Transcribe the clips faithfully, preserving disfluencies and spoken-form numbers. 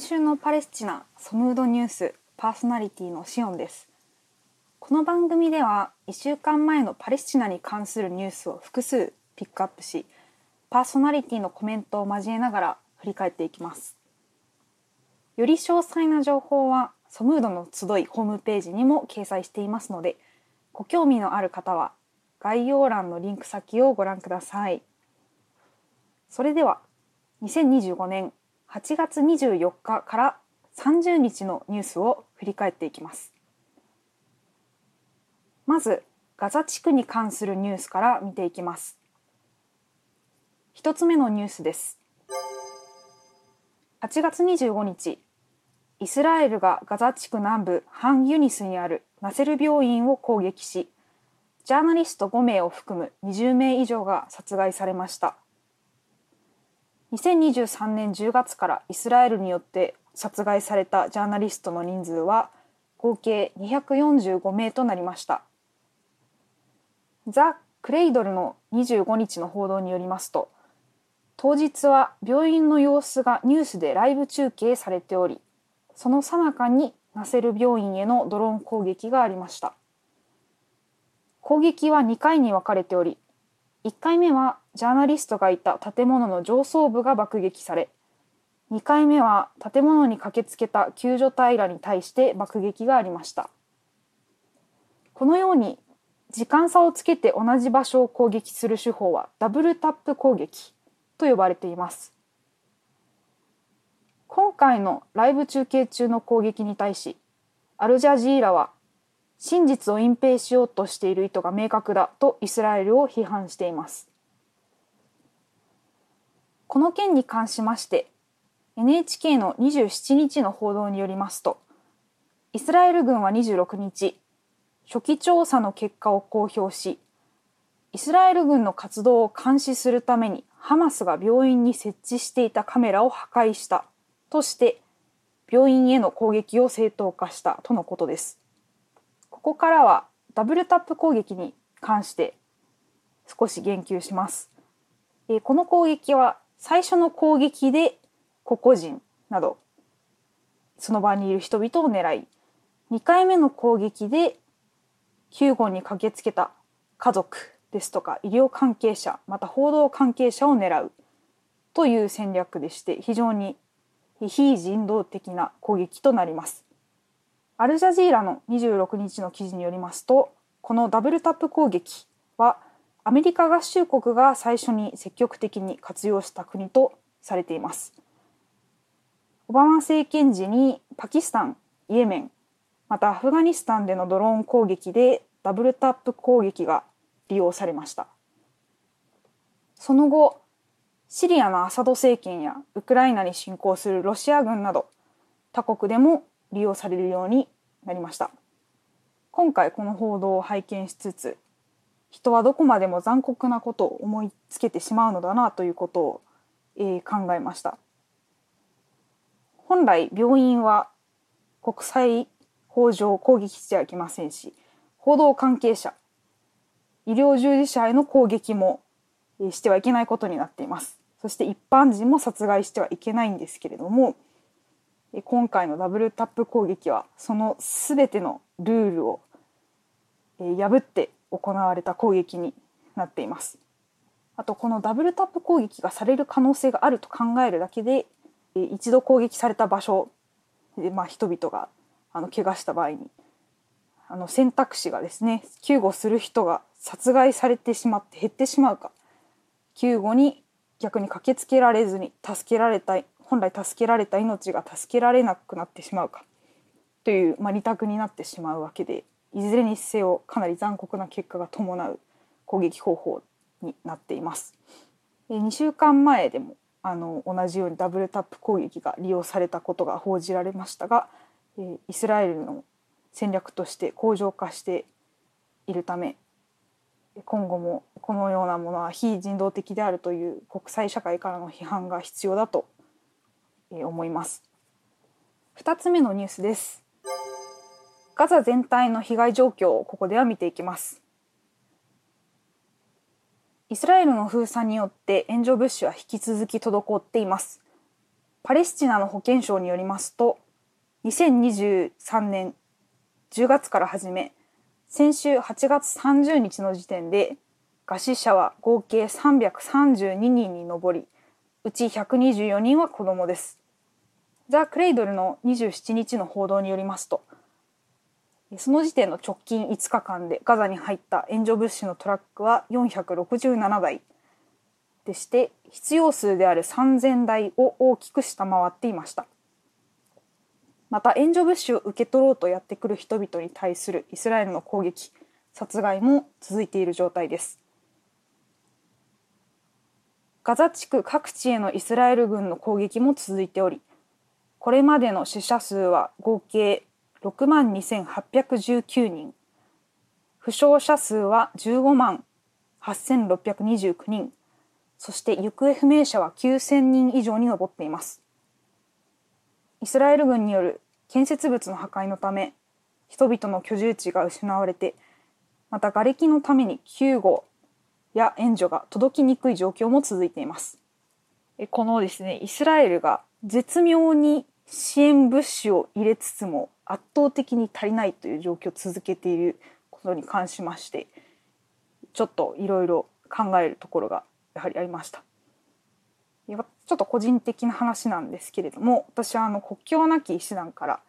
週のパレスチナソムードニュースパーソナリティのシオンです。この番組ではいっしゅうかんまえのパレスチナに関するニュースを複数ピックアップし、パーソナリティのコメントを交えながら振り返っていきます。より詳細な情報はソムードの集いホームページにも掲載していますので、ご興味のある方は概要欄のリンク先をご覧ください。それではにせんにじゅうごねんはちがつにじゅうよっかからさんじゅうにちのニュースを振り返っていきます。まずガザ地区に関するニュースから見ていきます。一つ目のニュースです。はちがつにじゅうごにち、イスラエルがガザ地区南部ハンユニスにあるナセル病院を攻撃し、ジャーナリストごめいを含むにじゅうめい以上が殺害されました。にせんにじゅうさんねんじゅうがつからイスラエルによって殺害されたジャーナリストの人数は合計にひゃくよんじゅうごめいとなりました。ザ・クレイドルのにじゅうごにちの報道によりますと、当日は病院の様子がニュースでライブ中継されており、その最中にナセル病院へのドローン攻撃がありました。攻撃はにかいに分かれており、いっかいめはジャーナリストがいた建物の上層部が爆撃され、にかいめは建物に駆けつけた救助隊らに対して爆撃がありました。このように時間差をつけて同じ場所を攻撃する手法はダブルタップ攻撃と呼ばれています。今回のライブ中継中の攻撃に対し、アルジャジーラは真実を隠蔽しようとしている意図が明確だとイスラエルを批判しています。この件に関しまして エヌエイチケー のにじゅうしちにちの報道によりますと、イスラエル軍はにじゅうろくにち、初期調査の結果を公表し、イスラエル軍の活動を監視するためにハマスが病院に設置していたカメラを破壊したとして病院への攻撃を正当化したとのことです。ここからはダブルタップ攻撃に関して少し言及します。えー、この攻撃は最初の攻撃で個々人などその場にいる人々を狙い、にかいめの攻撃で救護に駆けつけた家族ですとか医療関係者、また報道関係者を狙うという戦略でして、非常に非人道的な攻撃となります。アルジャジーラのにじゅうろくにちの記事によりますと、このダブルタップ攻撃はアメリカ合衆国が最初に積極的に活用した国とされています。オバマ政権時にパキスタン、イエメン、またアフガニスタンでのドローン攻撃でダブルタップ攻撃が利用されました。その後、シリアのアサド政権やウクライナに侵攻するロシア軍など他国でも利用されるようになりました。今回この報道を拝見しつつ、人はどこまでも残酷なことを思いつけてしまうのだなということを、えー、考えました。本来病院は国際法上攻撃してはいけませんし、報道関係者、医療従事者への攻撃もしてはいけないことになっています。そして一般人も殺害してはいけないんですけれども、今回のダブルタップ攻撃はそのすべてのルールを破って行われた攻撃になっています。あとこのダブルタップ攻撃がされる可能性があると考えるだけで、一度攻撃された場所で、まあ、人々があの怪我した場合にあの選択肢がですね、救護する人が殺害されてしまって減ってしまうか、救護に逆に駆けつけられずに助けられた本来助けられた命が助けられなくなってしまうかという、まあ、二択になってしまうわけで、いずれにせよかなり残酷な結果が伴う攻撃方法になっています。にしゅうかんまえでもあの同じようにダブルタップ攻撃が利用されたことが報じられましたが、イスラエルの戦略として向上化しているため、今後もこのようなものは非人道的であるという国際社会からの批判が必要だと思います。ふたつめのニュースです。ガザ全体の被害状況をここでは見ていきます。イスラエルの封鎖によって援助物資は引き続き滞っています。 パレスチナの保健省によりますと、にせんにじゅうさんねんじゅうがつから始め、先週はちがつさんじゅうにちの時点で餓死者は合計さんびゃくさんじゅうににんに上り、うちひゃくにじゅうよにんは子供です。ザ・クレイドルのにじゅうしちにちの報道によりますと、その時点の直近いつかかんでガザに入った援助物資のトラックはよんひゃくろくじゅうななだいでして、必要数であるさんぜんだいを大きく下回っていました。また援助物資を受け取ろうとやってくる人々に対するイスラエルの攻撃、殺害も続いている状態です。ガザ地区各地へのイスラエル軍の攻撃も続いており、これまでの死者数は合計ろくまんにせんはっぴゃくじゅうきゅうにん、負傷者数はじゅうごまんはっせんろっぴゃくにじゅうきゅうにん、そして行方不明者はきゅうせんにん以上に上っています。イスラエル軍による建設物の破壊のため、人々の居住地が失われて、また瓦礫のために救護や援助が届きにくい状況も続いています。このですね、イスラエルが絶妙に支援物資を入れつつも圧倒的に足りないという状況を続けていることに関しまして、ちょっといろいろ考えるところがやはりありました。ちょっと個人的な話なんですけれども、私はあの国境なき医師団から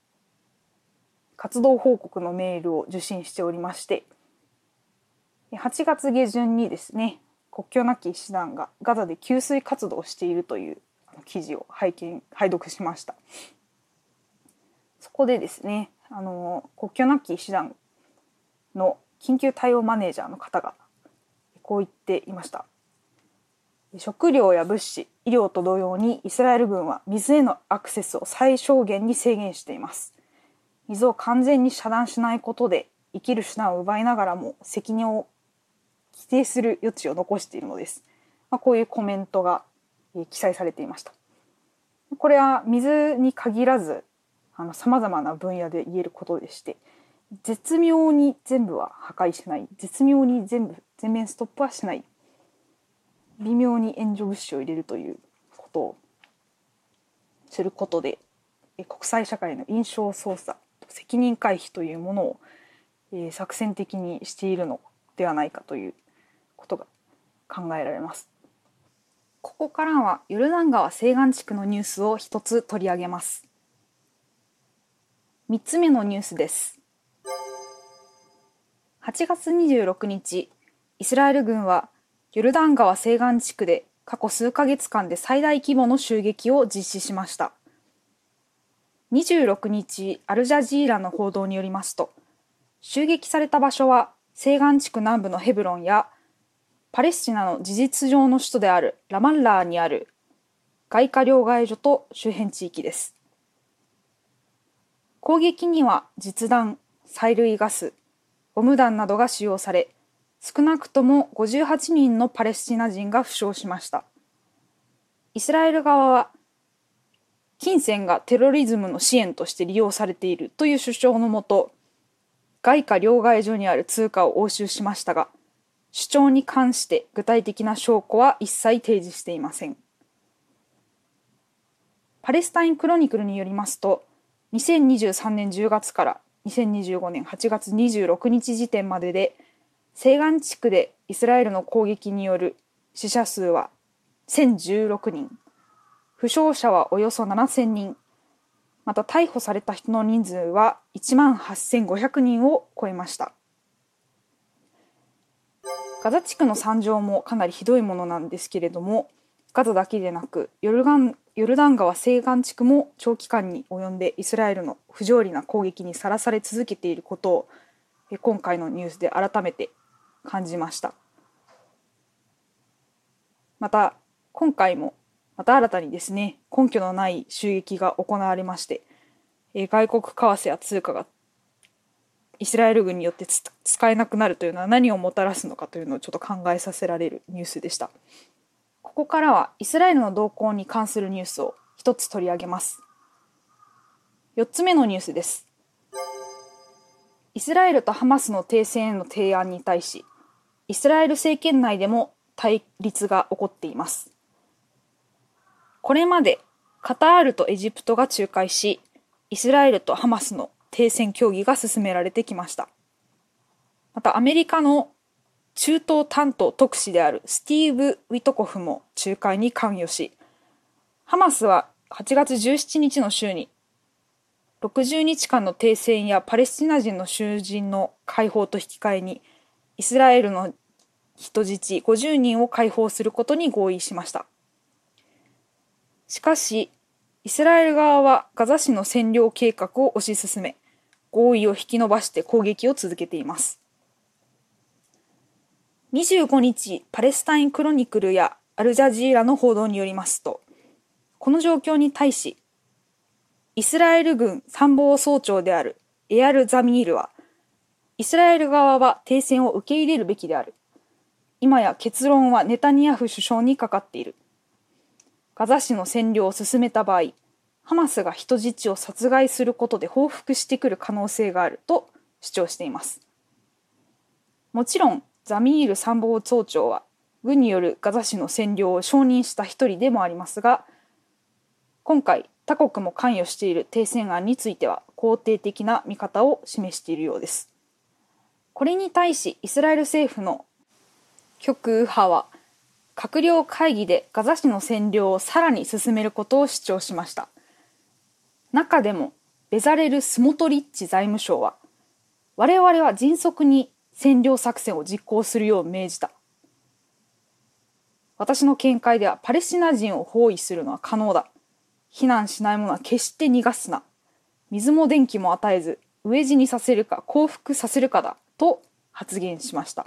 活動報告のメールを受信しておりまして、はちがつげじゅんにですね、国境なき医師団がガザで給水活動をしているという記事を拝見拝読しました。そこでですね、あの国境なき医師団の緊急対応マネージャーの方がこう言っていました。食料や物資、医療と同様にイスラエル軍は水へのアクセスを最小限に制限しています。水を完全に遮断しないことで生きる手段を奪いながらも責任を規定する余地を残しているのです。まあ、こういうコメントが記載されていました。これは水に限らずさまざまな分野で言えることでして、絶妙に全部は破壊しない、絶妙に全部全面ストップはしない、微妙に援助物資を入れるということをすることで、国際社会の印象操作と責任回避というものを、えー、作戦的にしているのではないかということが考えられます。ここからはヨルダン川西岸地区のニュースを一つ取り上げます。みっつめのニュースです。はちがつにじゅうろくにち、イスラエル軍はヨルダン川西岸地区で過去数ヶ月間で最大規模の襲撃を実施しました。にじゅうろくにち、アルジャジーラの報道によりますと、襲撃された場所は西岸地区南部のヘブロンやパレスチナの事実上の首都であるラマッラーにある外貨両替所と周辺地域です。攻撃には実弾、催涙ガス、ボム弾などが使用され、少なくともごじゅうはちにんのパレスチナ人が負傷しました。イスラエル側は、金銭がテロリズムの支援として利用されているという主張のもと、外貨両替所にある通貨を押収しましたが、主張に関して具体的な証拠は一切提示していません。パレスタインクロニクルによりますと、にせんにじゅうさんねんじゅうがつからにせんにじゅうごねんはちがつにじゅうろくにち時点までで、西岸地区でイスラエルの攻撃による死者数はせんじゅうろくにん、負傷者はおよそななせんにん、また逮捕された人の人数はいちまんはっせんごひゃくにんを超えました。ガザ地区の惨状もかなりひどいものなんですけれども、ガザだけでなくヨルガン、ヨルダン川西岸地区も長期間に及んでイスラエルの不条理な攻撃にさらされ続けていることを今回のニュースで改めて感じました。また今回もまた新たにですね、根拠のない襲撃が行われまして、外国為替や通貨がイスラエル軍によって使えなくなるというのは何をもたらすのかというのをちょっと考えさせられるニュースでした。ここからはイスラエルの動向に関するニュースを一つ取り上げます。よっつめのニュースです。イスラエルとハマスの停戦への提案に対し、イスラエル政権内でも対立が起こっています。これまでカタールとエジプトが仲介し、イスラエルとハマスの停戦協議が進められてきました。またアメリカの中東担当特使であるスティーブ・ウィトコフも仲介に関与し、ハマスははちがつじゅうしちにちの週にろくじゅうにちかんの停戦やパレスチナ人の囚人の解放と引き換えにイスラエルの人質ごじゅうにんを解放することに合意しました。しかしイスラエル側はガザ市の占領計画を推し進め、合意を引き延ばして攻撃を続けています。にじゅうごにち、パレスタインクロニクルやアルジャジーラの報道によりますと、この状況に対し、イスラエル軍参謀総長であるエアル・ザミールは、イスラエル側は停戦を受け入れるべきである。今や結論はネタニヤフ首相にかかっている。ガザ市の占領を進めた場合、ハマスが人質を殺害することで報復してくる可能性があると主張しています。もちろん、ザミール参謀総長は軍によるガザ市の占領を承認した一人でもありますが、今回他国も関与している停戦案については肯定的な見方を示しているようです。これに対しイスラエル政府の極右派は閣僚会議でガザ市の占領をさらに進めることを主張しました。中でもベザレル・スモトリッチ財務相は、我々は迅速に占領作戦を実行するよう命じた。私の見解ではパレスチナ人を包囲するのは可能だ。避難しない者は決して逃がすな。水も電気も与えず、飢え死にさせるか降伏させるかだと発言しました。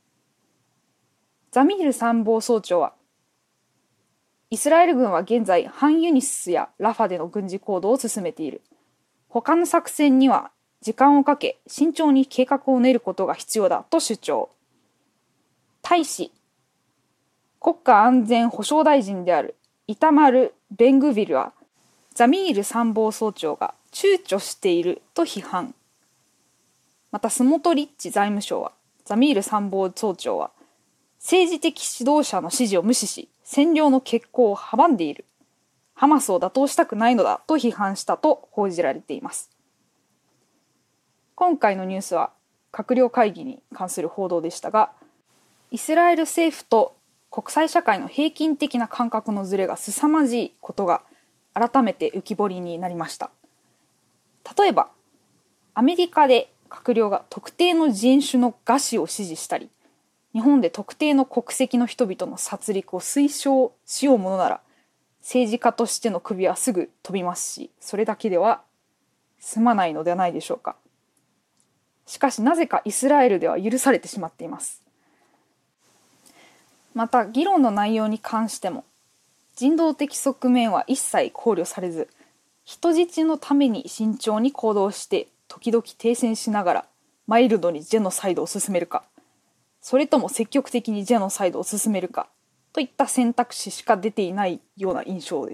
ザミール参謀総長は、イスラエル軍は現在ハンユニスやラファでの軍事行動を進めている。他の作戦には時間をかけ慎重に計画を練ることが必要だと主張。対し、国家安全保障大臣であるイタマル・ベングビルは、ザミール参謀総長が躊躇していると批判。またスモトリッチ財務省は、ザミール参謀総長は政治的指導者の指示を無視し、占領の決行を阻んでいる。ハマスを打倒したくないのだと批判したと報じられています。今回のニュースは閣僚会議に関する報道でしたが、イスラエル政府と国際社会の平均的な感覚のズレが凄まじいことが改めて浮き彫りになりました。例えば、アメリカで閣僚が特定の人種の餓死を支持したり、日本で特定の国籍の人々の殺戮を推奨しようものなら、政治家としての首はすぐ飛びますし、それだけでは済まないのではないでしょうか。しかしなぜかイスラエルでは許されてしまっています。また議論の内容に関しても、人道的側面は一切考慮されず、人質のために慎重に行動して時々停戦しながらマイルドにジェノサイドを進めるか、それとも積極的にジェノサイドを進めるかといった選択肢しか出ていないような印象です。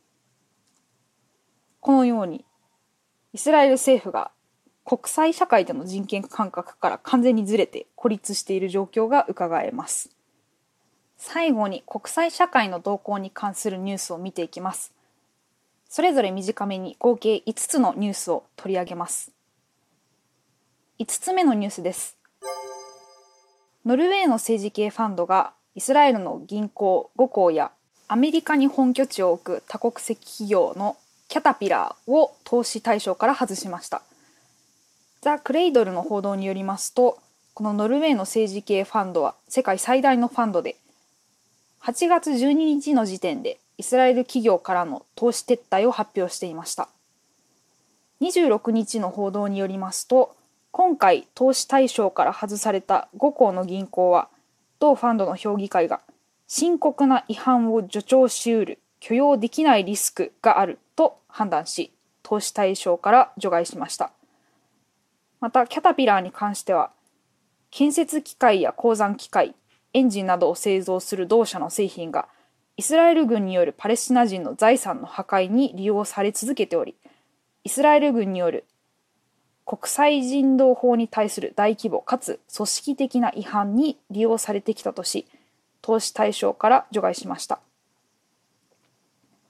このようにイスラエル政府が国際社会での人権感覚から完全にずれて孤立している状況が伺えます。最後に国際社会の動向に関するニュースを見ていきます。それぞれ短めに合計いつつのニュースを取り上げます。いつつめのニュースです。ノルウェーの政治系ファンドがイスラエルの銀行ご行やアメリカに本拠地を置く多国籍企業のキャタピラーを投資対象から外しました。ザ・クレイドルの報道によりますと、このノルウェーの政治系ファンドは世界最大のファンドで、はちがつじゅうににちの時点でイスラエル企業からの投資撤退を発表していました。にじゅうろくにちの報道によりますと、今回投資対象から外されたご行の銀行は、同ファンドの評議会が深刻な違反を助長しうる許容できないリスクがあると判断し、投資対象から除外しました。またキャタピラーに関しては、建設機械や鉱山機械、エンジンなどを製造する同社の製品がイスラエル軍によるパレスチナ人の財産の破壊に利用され続けており、イスラエル軍による国際人道法に対する大規模かつ組織的な違反に利用されてきたとし、投資対象から除外しました。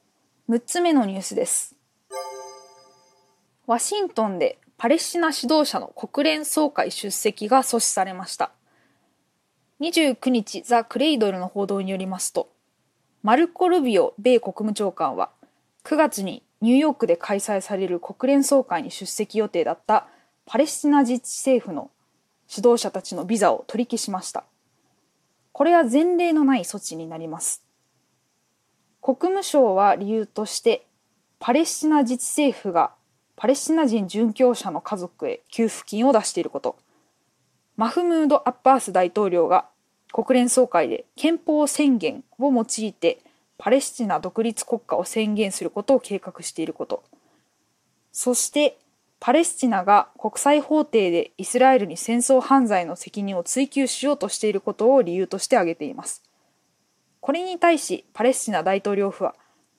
むっつめのニュースです。ワシントンでパレスチナ指導者の国連総会出席が阻止されました。にじゅうくにち、ザ・クレイドルの報道によりますと、マルコ・ルビオ米国務長官はくがつにニューヨークで開催される国連総会に出席予定だったパレスチナ自治政府の指導者たちのビザを取り消しました。これは前例のない措置になります。国務省は理由として、パレスチナ自治政府がパレスチナ人殉教者の家族へ給付金を出していること、マフムード・アッバース大統領が国連総会で憲法宣言を用いてパレスチナ独立国家を宣言することを計画していること、そしてパレスチナが国際法廷でイスラエルに戦争犯罪の責任を追及しようとしていることを理由として挙げています。これに対しパレスチナ大統領府は、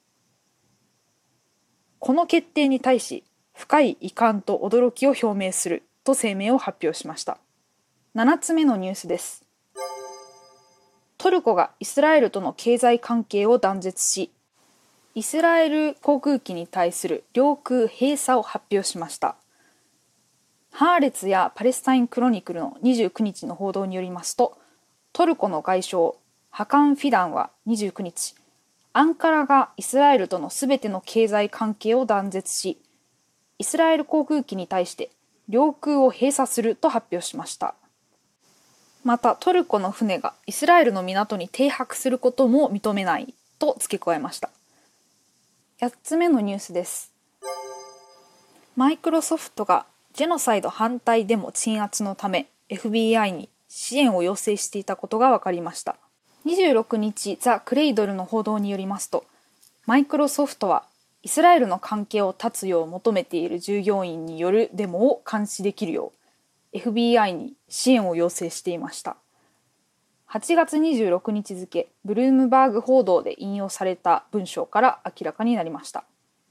この決定に対し深い遺憾と驚きを表明すると声明を発表しました。ななつめのニュースです。トルコがイスラエルとの経済関係を断絶し、イスラエル航空機に対する領空閉鎖を発表しました。ハーレツやパレスタインクロニクルのにじゅうくにちの報道によりますと、トルコの外相ハカン・フィダンはにじゅうくにち、アンカラがイスラエルとのすべての経済関係を断絶し、イスラエル航空機に対して領空を閉鎖すると発表しました。またトルコの船がイスラエルの港に停泊することも認めないと付け加えました。やっつめのニュースです。マイクロソフトがジェノサイド反対デモ鎮圧のため エフビーアイ に支援を要請していたことが分かりました。にじゅうろくにち、ザ・クレイドルの報道によりますと、マイクロソフトはイスラエルの関係を断つよう求めている従業員によるデモを監視できるよう エフビーアイ に支援を要請していました。はちがつにじゅうろくにち付、ブルームバーグ報道で引用された文章から明らかになりました。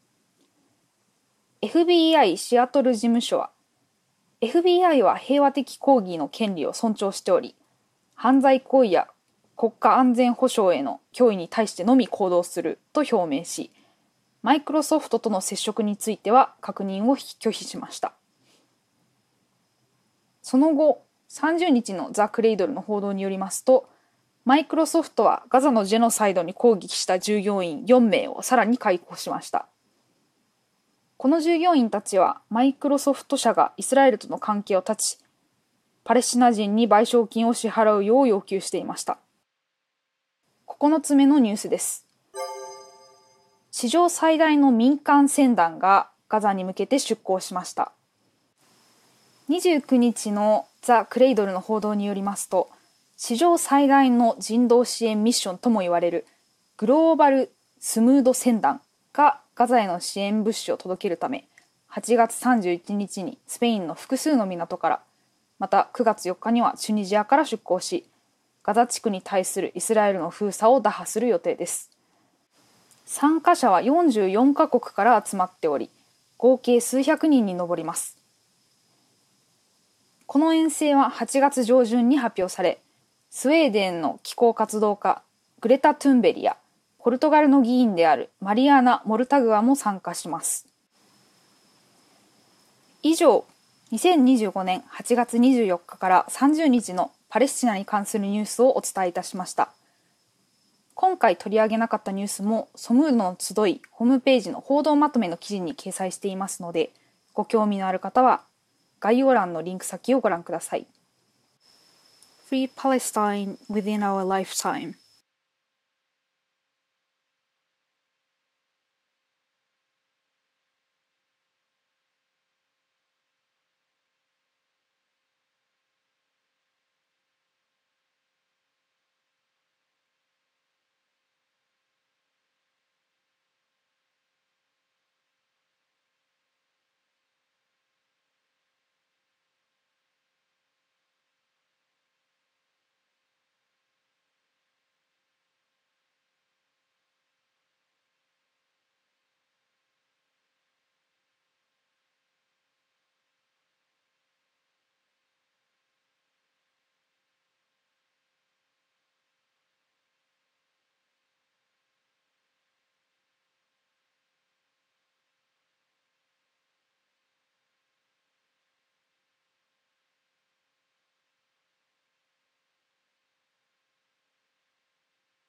エフビーアイ シアトル事務所は、エフビーアイ は平和的抗議の権利を尊重しており、犯罪行為や国家安全保障への脅威に対してのみ行動すると表明し、マイクロソフトとの接触については確認を拒否しました。その後、さんじゅうにちのザ・クレイドルの報道によりますと、マイクロソフトはガザのジェノサイドに抗議した従業員よんめいをさらに解雇しました。この従業員たちはマイクロソフト社がイスラエルとの関係を断ち、パレスチナ人に賠償金を支払うよう要求していました。ここのつめのニュースです。史上最大の民間船団がガザに向けて出港しました。にじゅうくにちのザ・クレイドルの報道によりますと、史上最大の人道支援ミッションとも言われるグローバルスムード船団がガザへの支援物資を届けるため、はちがつさんじゅういちにちにスペインの複数の港から、またくがつよっかにはチュニジアから出港し、ガザ地区に対するイスラエルの封鎖を打破する予定です。参加者はよんじゅうよんかこくから集まっており、合計数百人に上ります。この遠征ははちがつじょうじゅんに発表され、スウェーデンの気候活動家グレタ・トゥンベリやポルトガルの議員であるマリアーナ・モルタグアも参加します。以上、にせんにじゅうごねんはちがつにじゅうよっかからさんじゅうにちのパレスチナに関するニュースをお伝えいたしました。今回取り上げなかったニュースもソムードの集いホームページの報道まとめの記事に掲載していますので、ご興味のある方は概要欄のリンク先をご覧ください。Free Palestine within our lifetime